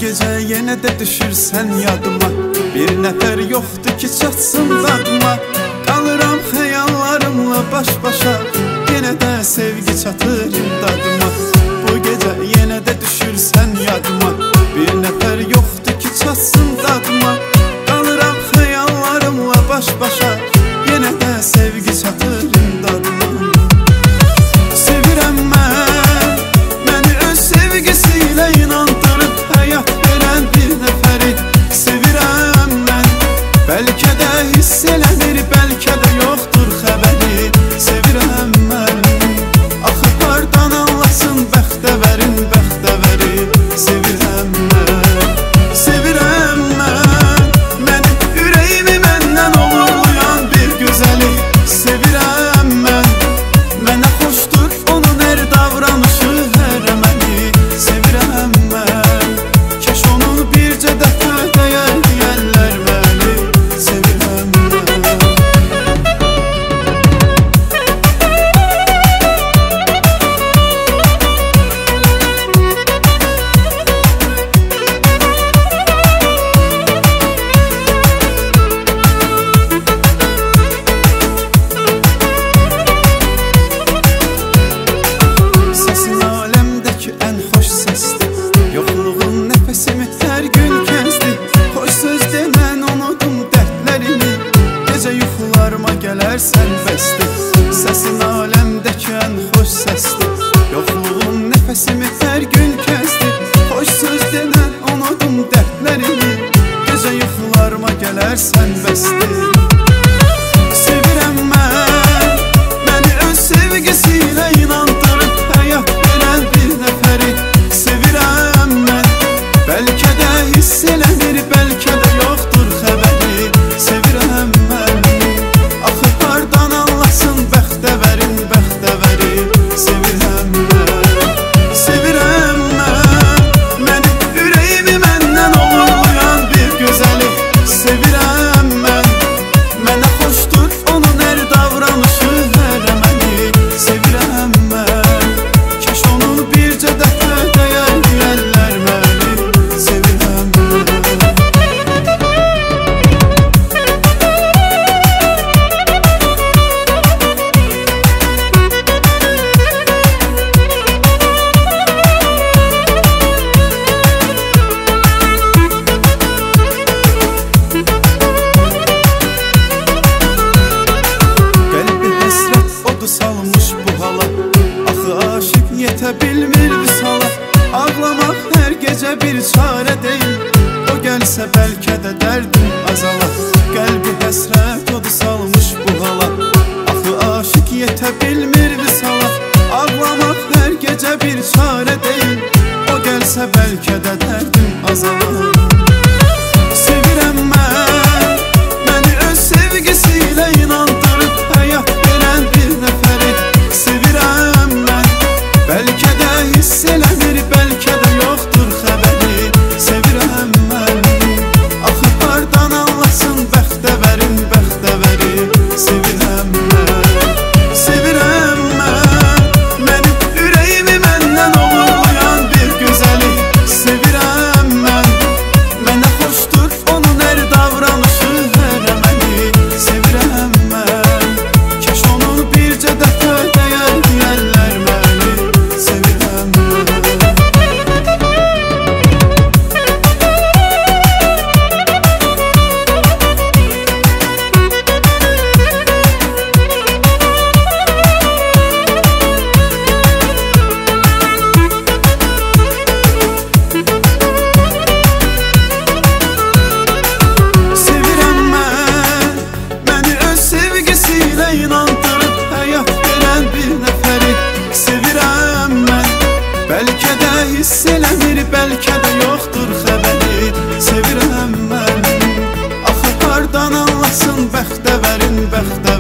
gecə yenə də düşürsən yadıma. Bir nəfər yoxdur ki çatsın dadıma. Qalıram xəyallarımla baş-başa, yenə də sevgi çatır imdadıma. Bu gecə yenə də düşürsən yadıma. Bir nəfər yoxdur ki çatsın dadıma. Qalıram xəyallarımla baş-başa, yenə də sevgi çatır imdadıma. Sevirəm mən, məni öz sevgisi ilə inandırıb həyat verən bir nəfəri. Sevirəm mən, bəlkə də hiss eləmir, bəlkə də yoxdur xəbəri. Sevirəm mən, axı hardan anlasın bəxtəvərin bəxtəvəri. Sevirəm mən, sevirəm mən, mənim ürəyimi məndən oğurlayan bir gözəli. Sevirəm mən, mənə xoşdur onun hər davranışı, hər əməli. Sevirəm mən, keş onun bircə dəfə dəyər deyərlər məni. Sevirəm mən. Səsin aləmdəki ən xoş səsdir, yoxluğun nəfəsimi hər gün kəsdi. Xoş söz demən unudum dərdlərimi, gecə yuxularıma gələrsən bəsdir. Səsin aləmdəki ən xoş səsdir, yoxluğun nəfəsimi hər gün kəsdi. Xoş söz demən unudum dərdlərimi, gecə yuxularıma gələrsən bəsdir. Sevirəm mən, məni öz sevgisi ilə inandırıb həyat verən bir nəfəri. Sevirəm mən, bəlkə də hiss eləmir, bəlkə də yoxdur xəbəri. Sevirəm mən, axı hardan anlasın bəxtəvərin bəxtəvəri. Sevirəm mən, sevirəm mən, mənim ürəyimi məndən oğurlayan bir gözəli. Sevirəm mən, mənə xoşdur onun hər davranışı, hər əməli. Sevirəm mən, keş onun bircə dəfə dəyər deyərlər məni. Sevirəm mən. Qəlbi həsrət odu salmış bu hala, axı aşıq yetə bilmir visala. Ağlamaq hər gecə bir çarə deyil, o gəlsə bəlkə də dərdim azala. Qəlbi həsrət odu salmış bu hala, axı aşıq yetə bilmir visala. Ağlamaq hər gecə bir çarə deyil, o gəlsə bəlkə də dərdim azala. Sevirəm mən, məni öz sevgisi ilə inandırıb həyat verən bir nəfəri. Sevirəm mən, bəlkə də hiss eləmir, bəlkə də yoxdur xəbəri. Sevirəm mən, axı hardan anlasın bəxtəvərin bəxtəvəri. Sevirəm mən, sevirəm mən, mənim ürəyimi məndən oğurlayan bir gözəli. Sevirəm mən, mənə xoşdur onun hər davranışı, hər əməli. Sevirəm mən, keş onun bircə dəfə dəyər deyərlər məni. Sevirəm mən. Sevirəm mən, məni öz sevgisi ilə inandırıb həyat verən bir nəfəri. Sevirəm mən, bəlkə də hiss eləmir, bəlkə də yoxdur xəbəri. Sevirəm mən, axı hardan anlasın bəxtəvərin bəxtəvəri.